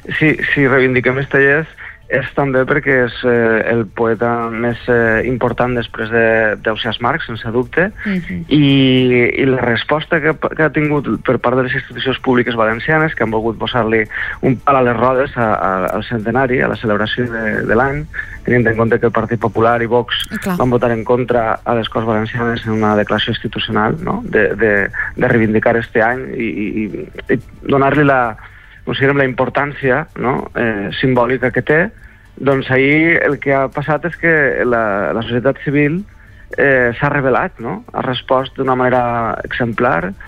si reivindiquem Estellés és també perquè és el poeta més important després d'Ausiàs Marc, sense dubte, i la resposta que ha tingut per part de les institucions públiques valencianes, que han volgut posar-li un pal a les rodes al centenari, a la celebració de l'any, tenint en compte que el Partit Popular i Vox van votar en contra a les Corts Valencianes en una declaració institucional, no?, de reivindicar este any i donar-li la importància, no?, simbòlica que té. Doncs ahir el que ha passat és que la societat civil s'ha rebel·lat, no?, ha respost d'una manera exemplar